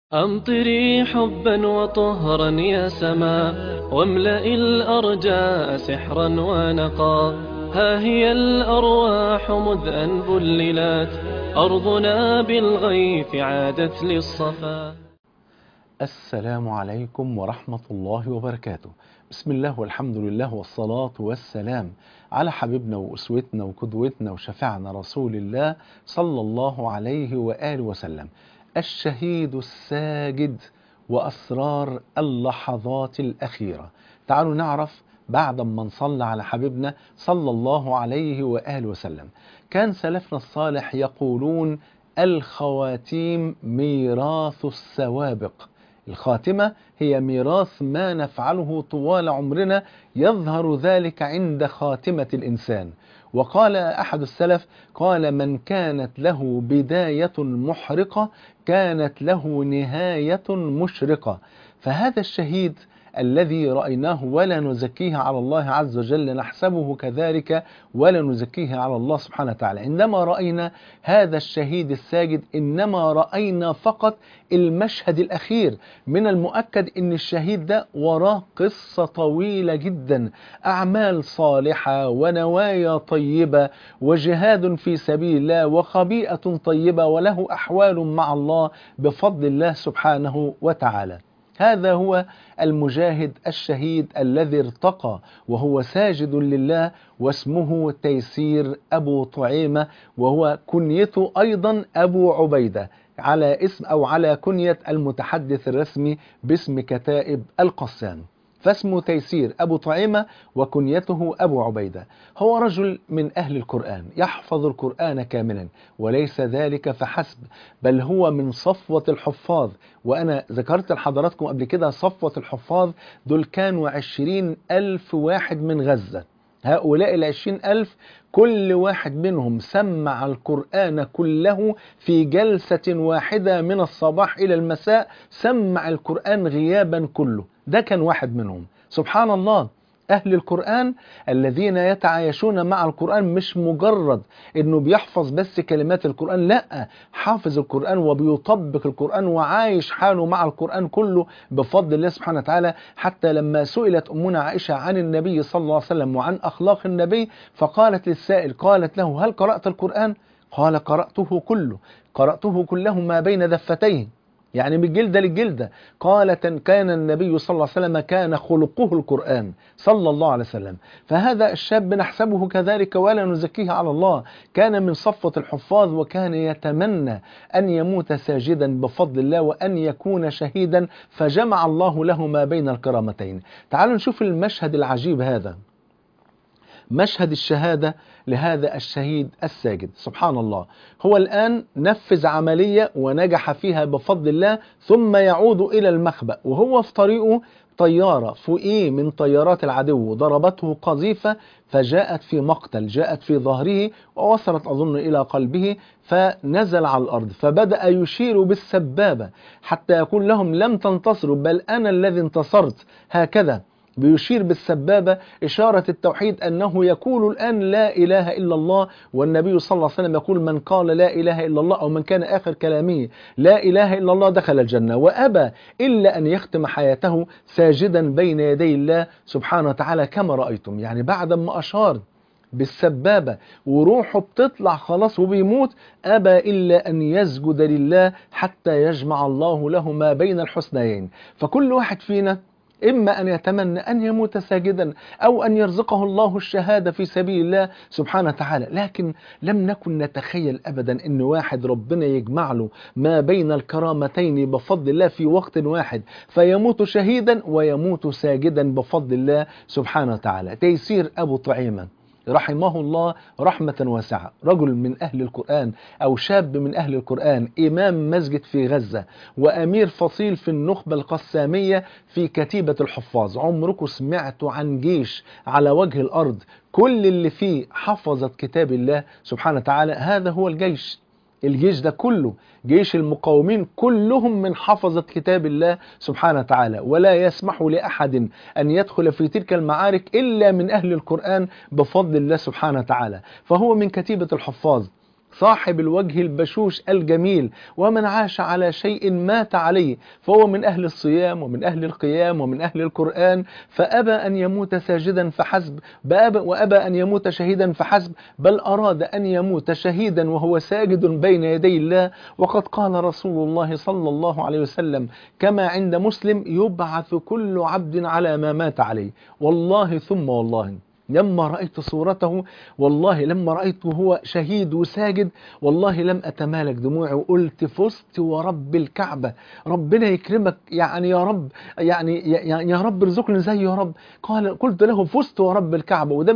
أمطري حبا وطهرا يا سما، واملئي الأرجاء سحرا ونقا. ها هي الأرواح مذ أن بللت، أرضنا بالغيث عادت للصفا. السلام عليكم ورحمة الله وبركاته. بسم الله والحمد لله والصلاة والسلام على حبيبنا وأسوتنا وقدوتنا وشفيعنا رسول الله صلى الله عليه وآله وسلم، الشهيد الساجد وأسرار اللحظات الأخيرة. تعالوا نعرف بعد ما نصلي على حبيبنا صلى الله عليه وآله وسلم. كان سلفنا الصالح يقولون: الخواتيم ميراث السوابق. الخاتمة هي ميراث ما نفعله طوال عمرنا، يظهر ذلك عند خاتمة الإنسان. وقال أحد السلف: قال: من كانت له بداية محرقة كانت له نهاية مشرقة. فهذا الشهيد الذي رأيناه ولا نزكيه على الله عز وجل، نحسبه كذلك ولا نزكيه على الله سبحانه وتعالى، عندما رأينا هذا الشهيد الساجد إنما رأينا فقط المشهد الأخير. من المؤكد أن الشهيد ده وراه قصة طويلة جدا، أعمال صالحة ونوايا طيبة وجهاد في سبيل الله وخبيئة طيبة، وله أحوال مع الله بفضل الله سبحانه وتعالى. هذا هو المجاهد الشهيد الذي ارتقى وهو ساجد لله، واسمه تيسير أبو طعيمة، وهو كنيته أيضا أبو عبيدة، على اسم أو على كنية المتحدث الرسمي باسم كتائب القسام. فاسمه تيسير أبو طعيمة وكنيته أبو عبيدة. هو رجل من أهل القرآن، يحفظ القرآن كاملا، وليس ذلك فحسب، بل هو من صفوة الحفاظ. وأنا ذكرت لحضراتكم قبل كده صفوة الحفاظ دول كانوا 20,000 واحد من غزة. هؤلاء 20,000 كل واحد منهم سمع القرآن كله في جلسة واحدة من الصباح إلى المساء، سمع القرآن غيابا كله. ده كان واحد منهم. سبحان الله، أهل القرآن الذين يتعايشون مع القرآن مش مجرد أنه بيحفظ بس كلمات القرآن، لا، حافظ القرآن وبيطبق القرآن وعايش حاله مع القرآن كله بفضل الله سبحانه وتعالى. حتى لما سئلت أمنا عائشة عن النبي صلى الله عليه وسلم وعن أخلاق النبي، فقالت للسائل، قالت له: هل قرأت القرآن؟ قال: قرأته كله ما بين دفتيه، يعني من الجلدة للجلدة. قالت: كان النبي صلى الله عليه وسلم كان خلقه القرآن صلى الله عليه وسلم. فهذا الشاب نحسبه كذلك ولا نزكيه على الله، كان من صفوة الحفاظ، وكان يتمنى أن يموت ساجدا بفضل الله وأن يكون شهيدا، فجمع الله له ما بين الكرامتين. تعالوا نشوف المشهد العجيب هذا، مشهد الشهادة لهذا الشهيد الساجد. سبحان الله، هو الآن نفذ عملية ونجح فيها بفضل الله، ثم يعود إلى المخبأ، وهو في طريقه طيارة فوقيه من طيارات العدو ضربته قذيفة، فجاءت في مقتل، جاءت في ظهره ووصلت أظن إلى قلبه، فنزل على الأرض، فبدأ يشير بالسبابة حتى يقول لهم: لم تنتصروا، بل أنا الذي انتصرت. هكذا بيشير بالسبابة إشارة التوحيد، أنه يقول الآن لا إله إلا الله. والنبي صلى الله عليه وسلم يقول: من قال لا إله إلا الله، أو من كان آخر كلامه لا إله إلا الله، دخل الجنة. وأبى إلا أن يختم حياته ساجدا بين يدي الله سبحانه وتعالى كما رأيتم. يعني بعد ما أشار بالسبابة وروحه بتطلع خلاص وبيموت، أبى إلا أن يسجد لله حتى يجمع الله له ما بين الحسنيين. فكل واحد فينا إما أن يتمنى أن يموت ساجدا، أو أن يرزقه الله الشهادة في سبيل الله سبحانه وتعالى، لكن لم نكن نتخيل أبدا أن واحد ربنا يجمع له ما بين الكرامتين بفضل الله في وقت واحد، فيموت شهيدا ويموت ساجدا بفضل الله سبحانه وتعالى. تيسير أبو طعيمة رحمه الله رحمة واسعة، رجل من أهل القرآن أو شاب من أهل القرآن، إمام مسجد في غزة، وأمير فصيل في النخبة القسامية في كتيبة الحفاظ. عمركم سمعتوا عن جيش على وجه الأرض كل اللي فيه حفظت كتاب الله سبحانه وتعالى؟ هذا هو الجيش. الجيش ده كله جيش المقاومين، كلهم من حفظة كتاب الله سبحانه وتعالى، ولا يسمح لأحد أن يدخل في تلك المعارك إلا من أهل القرآن بفضل الله سبحانه وتعالى. فهو من كتيبة الحفاظ، صاحب الوجه البشوش الجميل، ومن عاش على شيء مات عليه، فهو من أهل الصيام ومن أهل القيام ومن أهل القرآن، فأبى أن يموت ساجدا فحسب، وأبى أن يموت شهيدا فحسب، بل أراد أن يموت شهيدا وهو ساجد بين يدي الله. وقد قال رسول الله صلى الله عليه وسلم كما عند مسلم: يبعث كل عبد على ما مات عليه. والله ثم والله لما رأيت صورته، والله لما رأيته هو شهيد وساجد، والله لم أتمالك دموعي، وقلت فزت ورب الكعبة، ربنا يكرمك يعني يا رب، يعني يا رب ارزقني زي يا رب. قلت له فزت ورب الكعبة. وده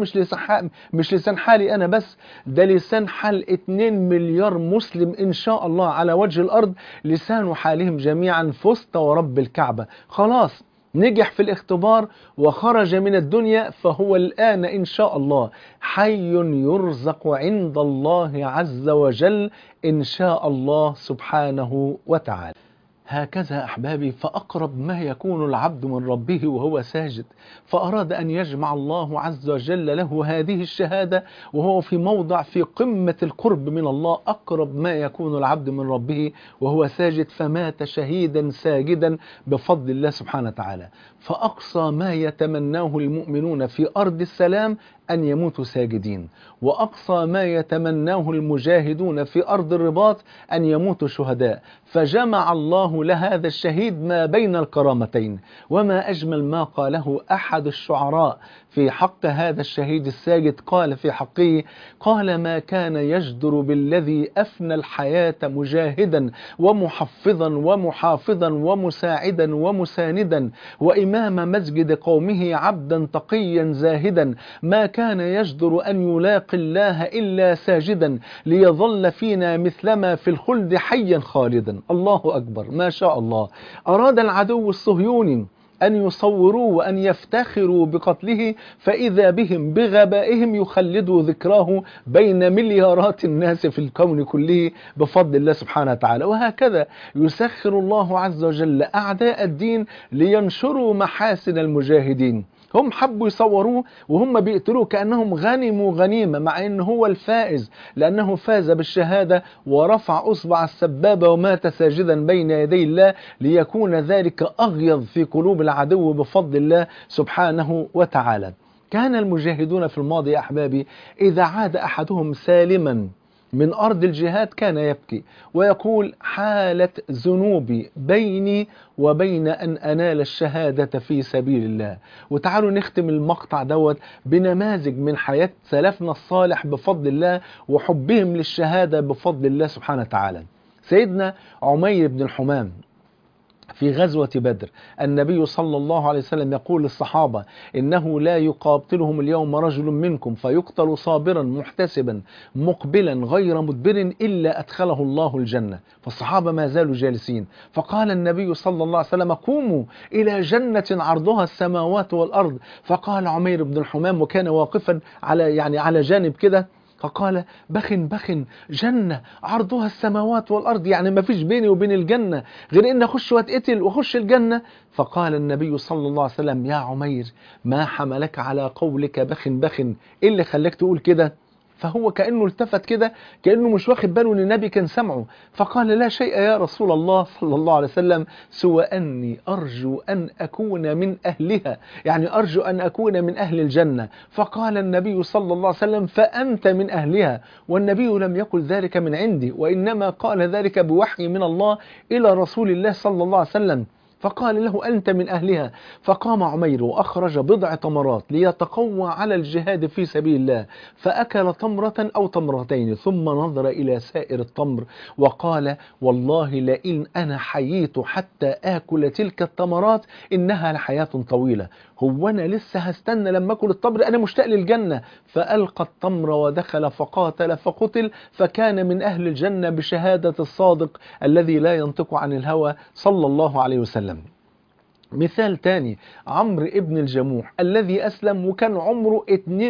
مش لسان حالي أنا بس، ده لسان حال 2 مليار مسلم إن شاء الله على وجه الأرض، لسان حالهم جميعا فزت ورب الكعبة. خلاص نجح في الاختبار وخرج من الدنيا، فهو الآن إن شاء الله حي يرزق عند الله عز وجل إن شاء الله سبحانه وتعالى. هكذا أحبابي، فأقرب ما يكون العبد من ربه وهو ساجد، فأراد أن يجمع الله عز وجل له هذه الشهادة وهو في موضع في قمة القرب من الله. أقرب ما يكون العبد من ربه وهو ساجد، فمات شهيدا ساجدا بفضل الله سبحانه وتعالى. فأقصى ما يتمناه المؤمنون في أرض السلام أن يموتوا ساجدين، وأقصى ما يتمناه المجاهدون في أرض الرباط أن يموتوا شهداء. فجمع الله لهذا الشهيد ما بين الكرامتين. وما أجمل ما قاله أحد الشعراء في حق هذا الشهيد الساجد، قال في حقه: قال: ما كان يجدر بالذي أفنى الحياة مجاهدا ومحفظا ومحافظا ومساعدا ومساندا وإمام مسجد قومه عبدا تقيا زاهدا، ما كان يجدر أن يلاقي الله إلا ساجدا ليظل فينا مثلما في الخلد حيا خالدا. الله أكبر، ما شاء الله. أراد العدو الصهيوني أن يصوروا وأن يفتخروا بقتله، فإذا بهم بغبائهم يخلدوا ذكراه بين مليارات الناس في الكون كله بفضل الله سبحانه وتعالى. وهكذا يسخر الله عز وجل أعداء الدين لينشروا محاسن المجاهدين. هم حبوا يصوروه وهم بيقتلوه كأنهم غنموا غنيمة، مع أنه هو الفائز، لأنه فاز بالشهادة ورفع أصبع السبابة ومات ساجدا بين يدي الله، ليكون ذلك أغيظ في قلوب العدو بفضل الله سبحانه وتعالى. كان المجاهدون في الماضي يا أحبابي إذا عاد أحدهم سالما من أرض الجهاد كان يبكي ويقول: حالت ذنوبي بيني وبين أن أنال الشهادة في سبيل الله. وتعالوا نختم المقطع دوت بنماذج من حياة سلفنا الصالح بفضل الله وحبهم للشهادة بفضل الله سبحانه وتعالى. سيدنا عمير بن الحمام في غزوة بدر، النبي صلى الله عليه وسلم يقول للصحابة: إنه لا يقاتلهم اليوم رجل منكم فيقتل صابرا محتسبا مقبلا غير مدبر إلا أدخله الله الجنة. فالصحابة ما زالوا جالسين، فقال النبي صلى الله عليه وسلم: قوموا إلى جنة عرضها السماوات والأرض. فقال عمير بن الحمام وكان واقفا على جانب كده، فقال: بخ جنة عرضها السماوات والأرض، يعني ما فيش بيني وبين الجنة غير إن أخش واتقتل وأخش الجنة. فقال النبي صلى الله عليه وسلم: يا عمير ما حملك على قولك بخ، إيه اللي خلاك تقول كده؟ فهو كأنه التفت كده كأنه مش واخد باله ان النبي كان سمعه، فقال: لا شيء يا رسول الله صلى الله عليه وسلم سوى أني أرجو أن أكون من أهلها، يعني أرجو أن أكون من أهل الجنة. فقال النبي صلى الله عليه وسلم: فأنت من أهلها. والنبي لم يقل ذلك من عندي، وإنما قال ذلك بوحي من الله إلى رسول الله صلى الله عليه وسلم. فقال له: أنت من أهلها. فقام عمير وأخرج بضع تمرات ليتقوى على الجهاد في سبيل الله، فأكل تمرة أو تمرتين ثم نظر إلى سائر التمر وقال: والله لئن أنا حييت حتى آكل تلك التمرات إنها لحياة طويلة، هو أنا لسه هستنى لما أكل التمر؟ أنا مشتاق للجنة. فألقى التمر ودخل فقاتل فقتل، فكان من أهل الجنة بشهادة الصادق الذي لا ينطق عن الهوى صلى الله عليه وسلم. مثال تاني، عمرو ابن الجموح الذي أسلم وكان عمره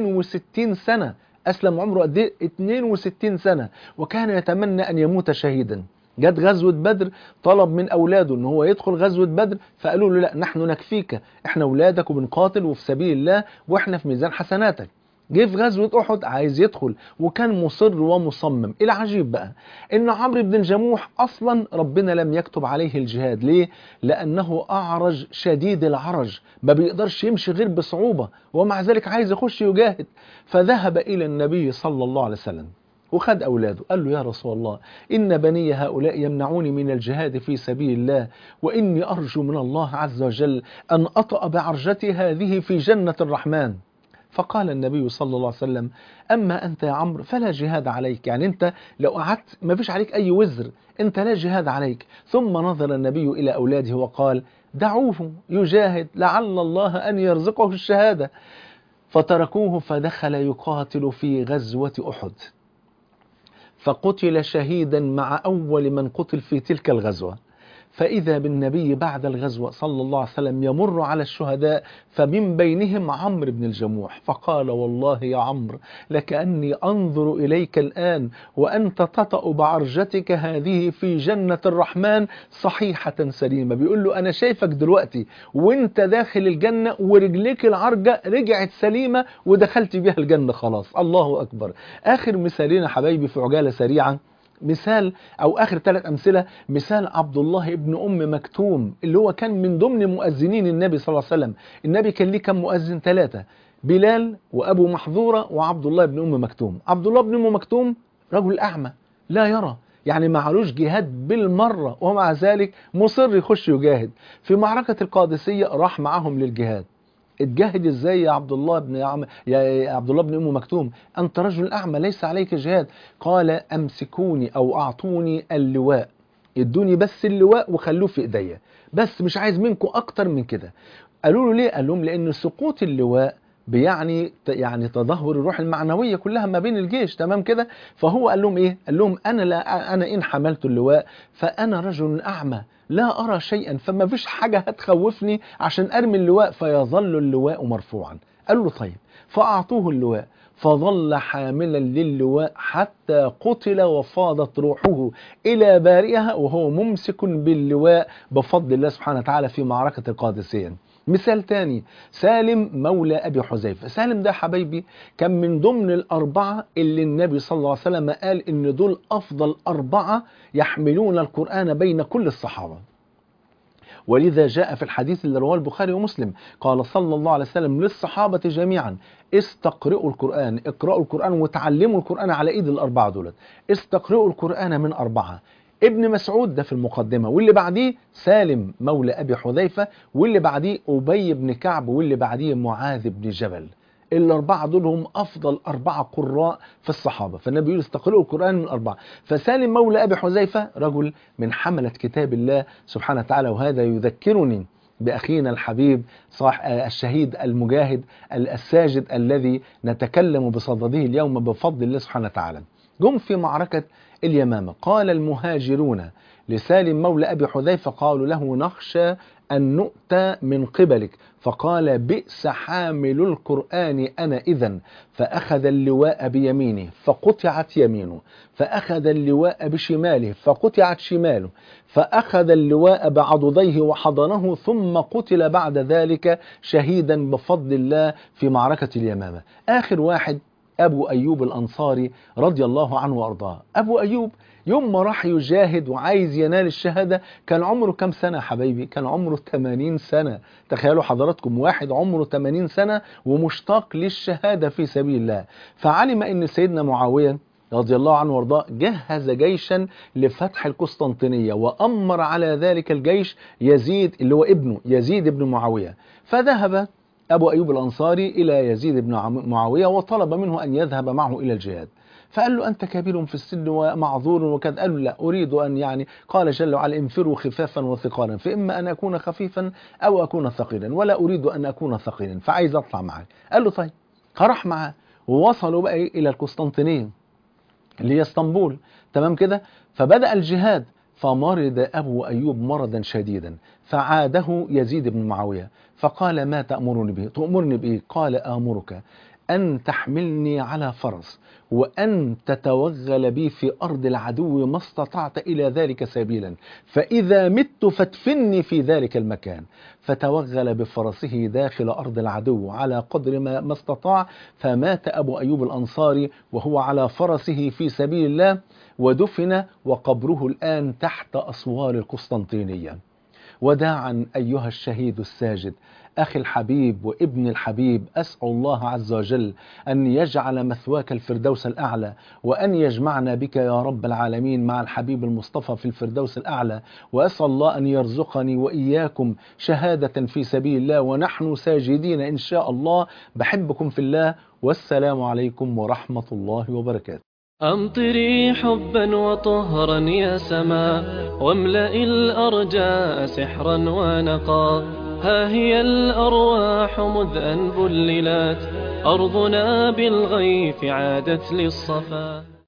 62 سنة. أسلم عمره قد ايه؟ 62 سنة، وكان يتمنى أن يموت شهيدا. جت غزوة بدر، طلب من أولاده أن هو يدخل غزوة بدر، فقالوا له: لا، نحن نكفيك، احنا أولادك وبنقاتل وفي سبيل الله وإحنا في ميزان حسناتك. جه في غزوة أحد عايز يدخل، وكان مصر ومصمم. العجيب بقى إن عمرو بن الجموح أصلا ربنا لم يكتب عليه الجهاد. ليه؟ لأنه أعرج شديد العرج، ما بيقدرش يمشي غير بصعوبة، ومع ذلك عايز يخش يجاهد. فذهب إلى النبي صلى الله عليه وسلم وخد أولاده، قال له يا رسول الله إن بني هؤلاء يمنعوني من الجهاد في سبيل الله، وإني أرجو من الله عز وجل أن أطأ بعرجتي هذه في جنة الرحمن. فقال النبي صلى الله عليه وسلم أما أنت يا عمرو فلا جهاد عليك، يعني أنت لو قعدت ما فيش عليك أي وزر، أنت لا جهاد عليك. ثم نظر النبي إلى أولاده وقال دعوه يجاهد لعل الله أن يرزقه الشهادة. فتركوه فدخل يقاتل في غزوة أحد، فقتل شهيدا مع أول من قتل في تلك الغزوة. فإذا بالنبي بعد الغزوة صلى الله عليه وسلم يمر على الشهداء، فمن بينهم عمرو بن الجموح، فقال والله يا عمرو لكأني أنظر إليك الآن وأنت تطأ بعرجتك هذه في جنة الرحمن صحيحة سليمة. بيقول له أنا شايفك دلوقتي وانت داخل الجنة ورجليك العرجة رجعت سليمة ودخلت بها الجنة خلاص. الله أكبر. آخر مثالين حبايبي في عجالة سريعة، مثال أو آخر 3 أمثلة. مثال عبد الله ابن أم مكتوم اللي هو كان من ضمن مؤذنين النبي صلى الله عليه وسلم. النبي كان ليه كم مؤذن؟ 3، بلال وأبو محذورة وعبد الله ابن أم مكتوم. عبد الله ابن أم مكتوم رجل أعمى لا يرى، يعني معلوش جهاد بالمرة، ومع ذلك مصر يخش يجاهد. في معركة القادسية راح معهم للجهاد. اتجاهد ازاي يا عبد الله يا عبد الله بن ام مكتوم؟ انت رجل اعمى ليس عليك جهاد. قال امسكوني او اعطوني اللواء، ادوني بس اللواء وخلوه في ايديا، بس مش عايز منكم اكتر من كده. قالوا له ليه؟ قال لهم لان سقوط اللواء يعني تدهور الروح المعنويه كلها ما بين الجيش، تمام كده. فهو قال لهم ايه؟ قال لهم انا ان حملت اللواء فانا رجل اعمى لا أرى شيئا، فما فيش حاجة هتخوفني عشان أرمي اللواء، فيظل اللواء مرفوعا. قال له طيب، فأعطوه اللواء، فظل حاملا للواء حتى قتل وفاضت روحه إلى بارئها وهو ممسك باللواء بفضل الله سبحانه وتعالى في معركة القادسية. مثال تاني، سالم مولى أبي حذيفة. سالم ده حبايبي كان من ضمن الأربعة اللي النبي صلى الله عليه وسلم قال إن دول أفضل 4 يحملون القرآن بين كل الصحابة. ولذا جاء في الحديث اللي رواه البخاري ومسلم قال صلى الله عليه وسلم للصحابة جميعا استقرئوا القرآن، اقرأوا القرآن وتعلموا القرآن على ايد ال4 دولت. استقرئوا القرآن من 4. ابن مسعود ده في المقدمة، واللي بعديه سالم مولى أبي حذيفة، واللي بعديه أبي بن كعب، واللي بعديه معاذ بن جبل. ال4 دول هم أفضل 4 قراء في الصحابة. فالنبي يقول استقرئوا القرآن من 4. فسالم مولى أبي حذيفة رجل من حملة كتاب الله سبحانه وتعالى. وهذا يذكرني بأخينا الحبيب الشهيد المجاهد الساجد الذي نتكلم بصدده اليوم بفضل الله سبحانه وتعالى. جم في معركة اليمامة، قال المهاجرون لسالم مولى أبي حذيفة قالوا له نخشى أن نؤتى من قبلك، فقال بئس حامل القرآن أنا إذن. فأخذ اللواء بيمينه فقطعت يمينه، فأخذ اللواء بشماله فقطعت شماله، فأخذ اللواء بعضديه وحضنه، ثم قتل بعد ذلك شهيدا بفضل الله في معركة اليمامة. آخر واحد أبو أيوب الأنصاري رضي الله عنه وأرضاه. أبو أيوب يوم ما راح يجاهد وعايز ينال الشهادة كان عمره كم سنة حبايبي؟ كان عمره 80 سنة. تخيلوا حضراتكم، واحد عمره 80 سنة ومشتاق للشهادة في سبيل الله. فعلم أن سيدنا معاوية رضي الله عنه وارضاه جهز جيشا لفتح القسطنطينية، وأمر على ذلك الجيش يزيد اللي هو ابنه يزيد بن معاوية. فذهب أبو أيوب الأنصاري إلى يزيد بن معاوية وطلب منه أن يذهب معه إلى الجهاد. فقال له أنت كبير في السن ومعذور وكذا. قال له لا أريد أن قال جل وعلا انفروا خفافا وثقالا، فإما أن أكون خفيفا أو أكون ثقيلا، ولا أريد أن أكون ثقيلا، فعايز أطلع معك. قال له طيب. فراح معاه ووصلوا بقى إلى القسطنطينية اللي هي اسطنبول، تمام كده. فبدأ الجهاد، فمرض أبو أيوب مرضا شديدا، فعاده يزيد بن معاوية فقال ما تأمرني به؟ تأمرني بإيه؟ قال آمرك أن تحملني على فرس وأن تتوغل بي في أرض العدو ما استطعت إلى ذلك سبيلا، فإذا مت فادفني في ذلك المكان. فتوغل بفرسه داخل أرض العدو على قدر ما استطاع، فمات أبو أيوب الأنصاري وهو على فرسه في سبيل الله، ودفن وقبره الآن تحت أسوار القسطنطينية. وداعا أيها الشهيد الساجد أخي الحبيب وابن الحبيب، أسأل الله عز وجل أن يجعل مثواك الفردوس الأعلى، وأن يجمعنا بك يا رب العالمين مع الحبيب المصطفى في الفردوس الأعلى. وأسأل الله أن يرزقني وإياكم شهادة في سبيل الله ونحن ساجدين إن شاء الله. بحبكم في الله، والسلام عليكم ورحمة الله وبركاته. أمطري حبا وطهرا يا سماء، واملئي الأرجاء سحرا ونقا. ها هي الأرواح مذ أن بللت، أرضنا بالغيث عادت للصفا.